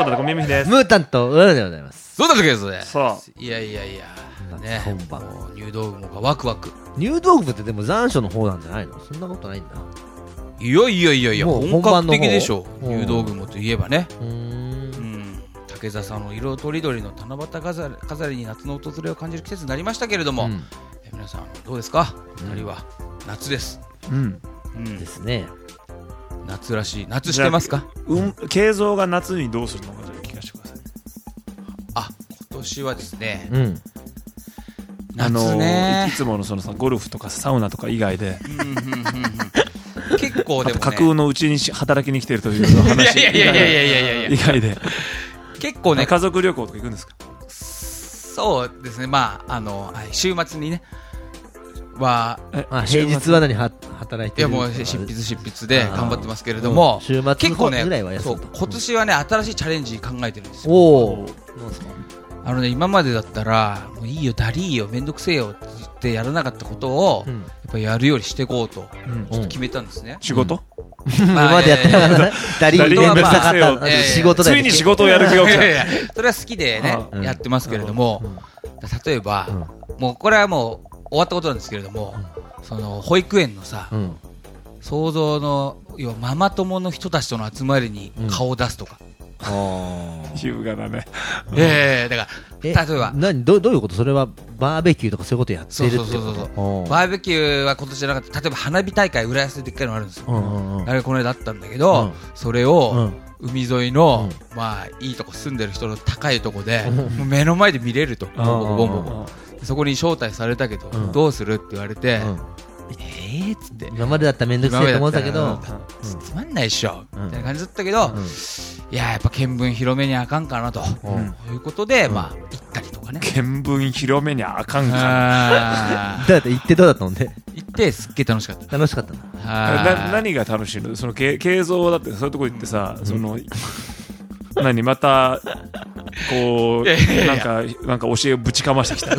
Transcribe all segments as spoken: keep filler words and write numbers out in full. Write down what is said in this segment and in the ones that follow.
原田小耳です。 ムータンと裏でございます。 そうだったけどね。 さいやいやいやね、 本番もう入道雲がワクワク。 入道雲ってでも残暑の方なんじゃないの？そんなことないんだ。 いやいやいやいや、 もう本格的でしょ。 本番の方入道雲といえばね。 うーんうん。竹座さんの色とりどりの七夕飾り、飾りに夏の訪れを感じる季節になりましたけれども、うん、え皆さんどうですか？二人は夏です。 うん。 うん、 ですね。 夏らしい。夏してますか？ うん。慶三が夏にどうするのかじゃあ聞かせてください。 あ、今年はですね。 うん。 夏ね、 あのー、いつものそのさゴルフとかサウナとか以外で結構でもね、 架空のうちに働きに来てるという話いやいやいやいやいやいやいや以外で結構ね、 家族旅行とか行くんですか？ そうですね、まああの、はい、週末にねは、 あ、平日は何は働いてる？ いやもう執筆執筆で頑張ってますけれども、 週末結構ね、 ぐらいは休むと。 そう今年はね新しいチャレンジ考えてるんですよ。 おお。なんですか？ あのね、今までだったらもういいよダリーよめんどくせえよって言ってやらなかったことを、うん、やっぱりやるようにしていこうと、うん、ちょっと決めたんですね。 仕事？ 今までやってなかったダリーめんどくさかった仕事だよ。 ついに仕事をやる気が起きた。 それは好きでね、うん、やってますけれども、うん、例えば、うん、もうこれはもう終わったことなんですけれども、うん、その保育園のさ、うん、想像の要はママ友の人たちとの集まりに顔を出すとか、 優雅だね。 ええ、だから例えば何 ど, どういうこと？それはバーベキューとかそういうことやってるってこと？ そうそうそうそう。バーベキューは今年じゃなかった。例えば花火大会浦安ででっかいのあるんですよ。うんうんうん、あれこの間あったんだけど、うん、それを、うん、海沿いの、うん、まあいいとこ住んでる人の高いとこで、うん、もう目の前で見れると、ボンボコボンボコ、うん、そこに招待されたけど、うん、どうするって言われて、うん、えーっつって今までだったらめんどくさいと思ったけど、 つまんないっしょ、うん、みたいな感じだったけど、うん、いややっぱ見聞広めにあかんかなと、うん、いうことで、うん、まあ行ったりとかね。 見聞広めにあかんかな。 だって行ってどうだったのね。 行ってすっげえ楽しかった。 楽しかったな。な何が楽しいの？その慶三だってそういうとこ行ってさ、うん、その何またこうなんかなんか教えをぶちかましてきた。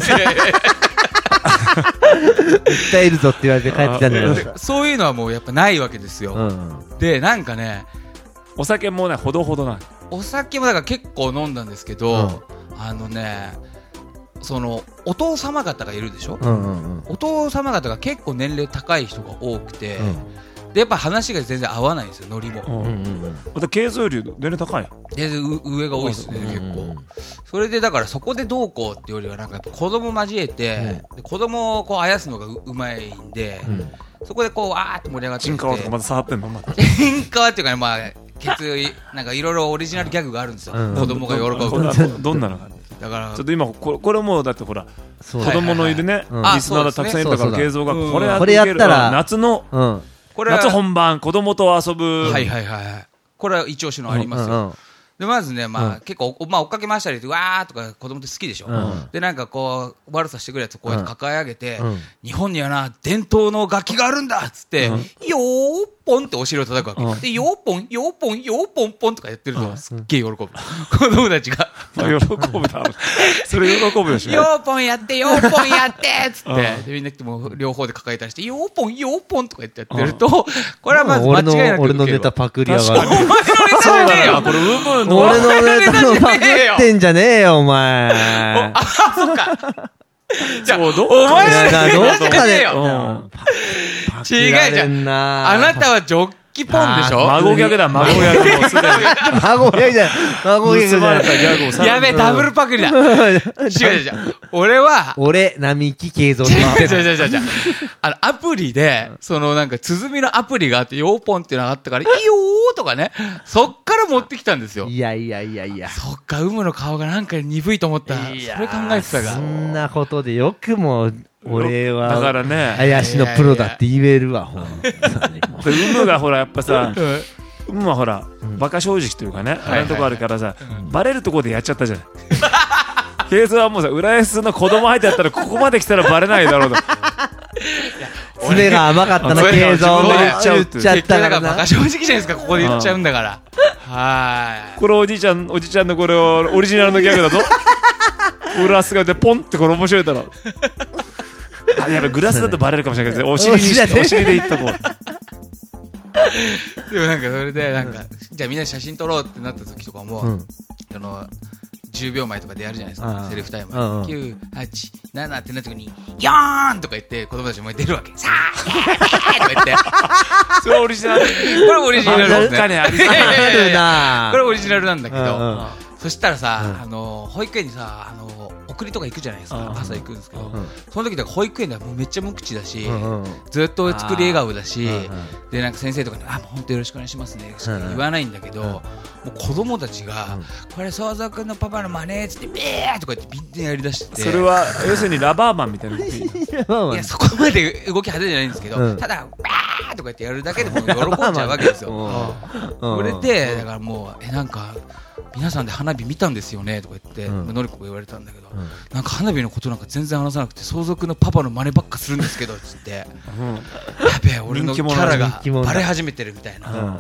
訴えるぞって言われて帰ってきたんだけど、 そういうのはもうやっぱないわけですよ、うんうん、でなんかねお酒もねほどほどなお酒もだから結構飲んだんですけど、うん、あのねそのお父様方がいるでしょ、うんうんうん、お父様方が結構年齢高い人が多くて、うんでやっぱ話が全然合わないんですよノリも。うんうんうん、 また慶三より年齢高いよ。 全然上が多いですね、うんうんうん、結構。それでだからそこでどうこうっていうよりはなんかやっぱ子供交えて、うん、で子供をこうあやすのが う, うまいんで、うん、そこでこうわーって盛り上がってきて。 チンカワとかまた触ってんのまた。 チンカワっていうかねまあケツなんかいろいろオリジナルギャグがあるんですよ、うん、子供が喜ぶ。 ど, どんなのがだからちょっと今こ れ, これもうだってほら子供のいるね、はいはいはい、リスナーがたくさんいるから慶三がこれやっていけるから夏の、うんこれ夏本番子供と遊ぶはいはいはいこれは一押しのありますよ、うんうんうん、でまずねまあ、うん、結構、まあ、追っかけ回したりわーとか子供って好きでしょ、うん、でなんかこう悪さしてくるやつをこうやって抱え上げて、うん、日本にはな伝統の楽器があるんだっつって、うん、よーポンってお尻を叩くわけ、うん、でよーポンよーポンよーポンポンとかやってると、うん、すっげえ喜ぶ、うん、子供たちが喜ぶだそれ喜ぶでしょよーポンやってよーポンやってっつって、うん、でみんなも両方で抱えたりしてよーポンよーポンとかやってやってると、うん、これはまず間違いなく俺のネタパクリやがる。 お前のネタじゃねえよこれうむの俺のネタのパクってんじゃねえよお前あそっかじゃあお前のネタじゃねえよ違うじゃんあなたはジョッキポンでしょ孫ギャグだ孫ギャグもすでに孫ギャグじゃん孫ギャグじゃんやべえダブルパクリだ違う違う違う俺は俺並木慶三違う違う違う違うあのアプリでそのなんか鼓のアプリがあってヨーポンっていうのがあったからいいよーとかねそっから持ってきたんですよ。 いやいやいやいやそっか有無の顔がなんか鈍いと思ったそれ考えてたがそんなことでよくも俺はだからね怪しのプロだって言えるわほん有無がほらやっぱさ有無はほらバカ正直というかねあれのとこあるからさバレるところでやっちゃったじゃん慶三はもうさ浦安の子供入ってやったらここまで来たらバレないだろうと爪が甘かったな慶三が言っちゃうって言っちゃったからなバカ正直じゃないですかここで言っちゃうんだからはいこれおじいちゃんおじちゃんのこれをオリジナルのギャグだぞ浦安がでポンってこれ面白いだろあやべグラスだとバレるかもしれないけどお尻にしてお尻でいったこうでもなんかそれでなんか、うん、じゃあみんな写真撮ろうってなった時とかも、うん、 あのじゅうびょうまえとかでやるじゃないですか、セリフタイムきゅう、はち、ななってなった時によーんとか言って子供たち前に出るわけ。さあイエーイとか言ってそれオリジナル。これオリジナルですね。 どっかにありそうなこれオリジナルなんだけど、 うんうん、 そしたらさ、あの保育園にさ、あの送りとか行くじゃないですか、朝行くんですけど、うん、その時だから保育園ではもうめっちゃ無口だし、うんうん、ずっと作り笑顔だし、うんうん、でなんか先生とかにあもう本当よろしくお願いしますねしか言わないんだけど、うんうん、もう子供たちが、うん、これ相蔵君のパパの真似っつってビーとか言ってビンってやりだして、 それは要するにラバーマンみたいな動きいやそこまで動き派手じゃないんですけど、うん、ただバーとか言ってやるだけでも喜んじゃうわけですよ。それでだからもうえなんか皆さんで花火見たんですよねとか言って、うん、のりこが言われたんだけど、うん、なんか花火のことなんか全然話さなくて相続のパパの真似ばっかするんですけどっつって、うん、やべえ俺のキャラがバレ始めてるみたいな、うん、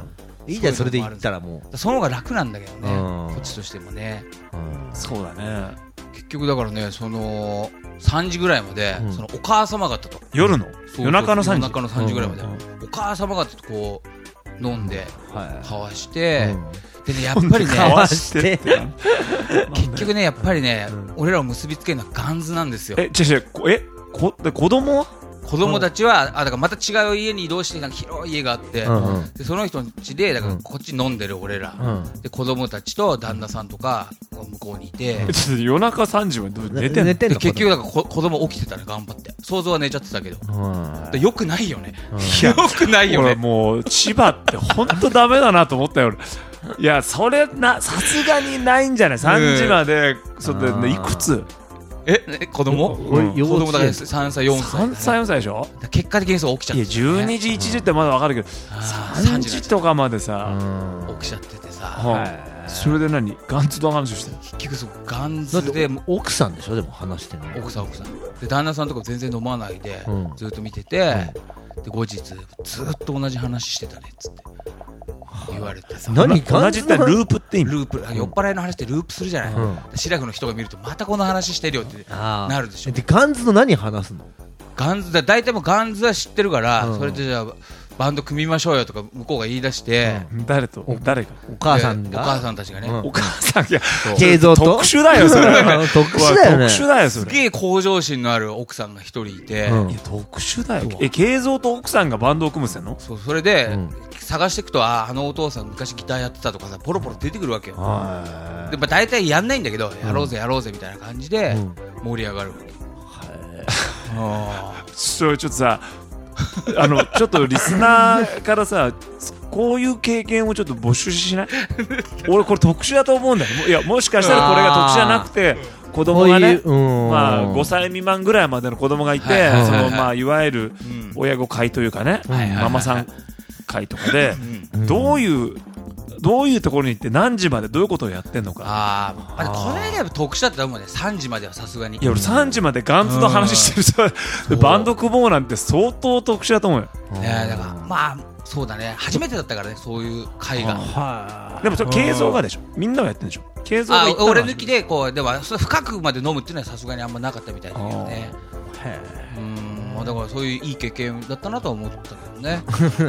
いいじゃんそれで言ったらもうその方が楽なんだけどね、こっちとしてもね、 うん、そうだね。 結局だからねそのさんじぐらいまで、うん、そのお母様方と夜の夜中のさんじ夜中のさんじぐらいまで、うんうん、お母様方とこう飲んで、うんはい、交わして、うん、でねやっぱりね交わして結局ねやっぱりね、うん、俺らを結びつけるのはガンズなんですよ。 え違う違うえこで子供は子供たちは、うん、あだからまた違う家に移動してなんか広い家があって、うんうん、でその人の家でだからこっち飲んでる俺ら、うん、で子供たちと旦那さんとか向こうにいて、うん、 ちょっと夜中さんじまで寝てんの？ 寝てんの？結局だから子供起きてたね頑張って想像は寝ちゃってたけど、うん、よくないよね、うん、よくないよね。 俺もう千葉って本当ダメだなと思ったよ。いやそれなさすがにないんじゃないさんじまで、うん、それでいくつえ子供、うん、子供だからさんさいよんさいさんさいよんさいでしょ。 結果的にそう起きちゃって、ね、いやじゅうにじいちじってまだわかるけど、うん、さんじとかまでさ起きちゃっててさ、 はい、それで何ガンズの話をしてる。 結局そうガンズで奥さんでしょでも話してるの奥さん奥さんで旦那さんとか全然飲まないで、うん、ずっと見てて、うん、で後日ずっと同じ話してたねっつって言われてさ、 何同じってループって意味？ ループ、酔っ払いの話ってループするじゃない、うん、シラフの人が見るとまたこの話してるよってなるでしょ。 でガンズの何話すの？ ガンズだ大体もうガンズは知ってるから、うん、それでじゃあバンド組みましょうよとか向こうが言い出して、 うん、誰と誰がお母さんがお母さんたちがね、うん、 お母さんいや慶三と特殊だよそれ特殊だよね。 特殊だよそれ。 すげえ向上心のある奥さんが一人いて、 うん、いや特殊だよ。え慶三と奥さんがバンドを組むってんの？ そうそれで、うん、探していくとああのお父さん昔ギターやってたとかさポロポロ出てくるわけよ。でまあ大体やんないんだけど、やろうぜやろうぜみたいな感じで盛り上がるわけ。 あそれちょっとさあのちょっとリスナーからさこういう経験をちょっと募集しない？俺これ特殊だと思うんだよ。いやもしかしたらこれが特殊じゃなくて子供がね、まあごさい未満ぐらいまでの子供がいて、そのまあいわゆる親子会というかね、ママさん会とかでどういうどういうところに行って何時までどういうことをやってんのか。ああ、これやっぱ特殊だって思うね。さんじまではさすがに。 いや俺さんじまでガンズの話してるさバンド組もうなんて相当特殊だと思うよ。 ねだからまあそうだね初めてだったからねそういう会が。 でもそれ慶三がでしょ。みんながやってるんでしょ。慶三が言ったのは俺抜きでこうでもそれ深くまで飲むっていうのはさすがにあんまなかったみたいだけどね。へえ。うんだからそういういい経験だったなとは思ったけどね。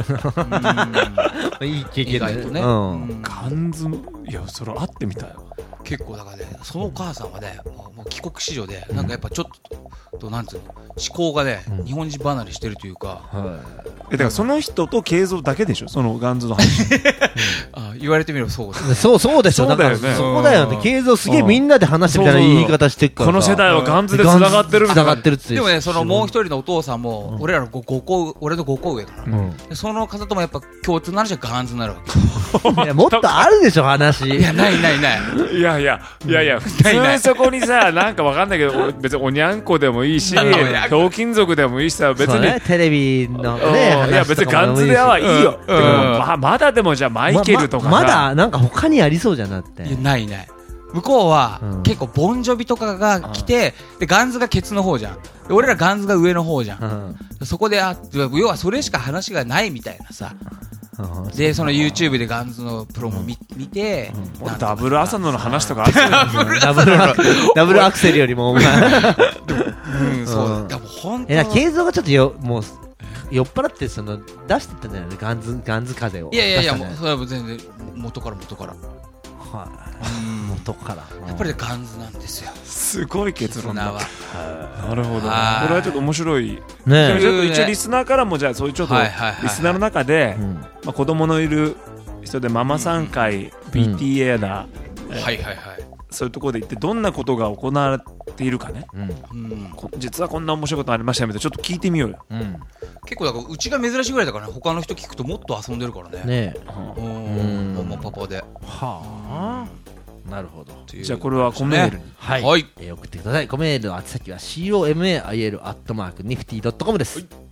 いい経験だね。 ガンズのいやそれ会ってみたよ。 結構だからねそのお母さんはねもう帰国子女でなんかやっぱちょっとなんていうの思考がね日本人離れしてるというか。 えだからその人と慶三だけでしょそのガンズの話。 あ言われてみればそうそうそうでしょ。そうだよね。そこだよね。慶三すげえみんなで話してみたいな言い方してるから。 この世代はガンズで繋がってるみたいな。 でもねそのもう一人のお父さんも俺らのごこ俺のごこ上だからその方ともやっぱ共通の話はガンズになるわけ。いやもっとあるでしょ話。 いやないないない。 いやいやいやいや普通そこにさなんかわかんないけど別におにゃんこでもいいしひょうきん族でもいいしさ別にテレビのねいや別にガンズではいいよ。まだでもじゃあマイケルとかまだなんか他にありそうじゃなって。 いやないない。向こうは結構ボンジョビとかが来てでガンズがケツの方じゃん。で俺らガンズが上の方じゃん。そこであ要はそれしか話がないみたいなさ。でその YouTube でガンズのプロも見てダブル浅野の話とかあるダブルアクセルよりもお前うんそうだ本当え慶三がちょっとよもう酔っ払ってその出してたんじゃないのガンズガンズ風を。 いやいやいやもうそれは全然元から元から。 はい。 のとこからやっぱりガンズなんですよ。 すごい結論だ。 絆はなるほど。これはいはちょっと面白い。 ねじゃあえちょっと一応リスナーからもじゃあそういうちょっとはいはいはいはいリスナーの中で、 うんまあ子供のいる人でママさん会、ピーティーエー だ、えーはいはいはい。 そういうところで行ってどんなことが行われているかね。 うんうんこ実はこんな面白いことありましたよみたいなちょっと聞いてみようよ。 うん結構だからうちが珍しいぐらいだからね、他の人聞くともっと遊んでるからね。 ねえうんママパパで。 はあなるほどじゃあこれはコメールに。 はい、 はいえー送ってください。コメールの宛先は コマイル アットマークニフティードットコム です。